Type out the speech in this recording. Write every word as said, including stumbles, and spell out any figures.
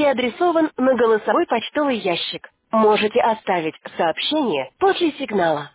адресован на голосовой почтовый ящик. Можете оставить сообщение после сигнала.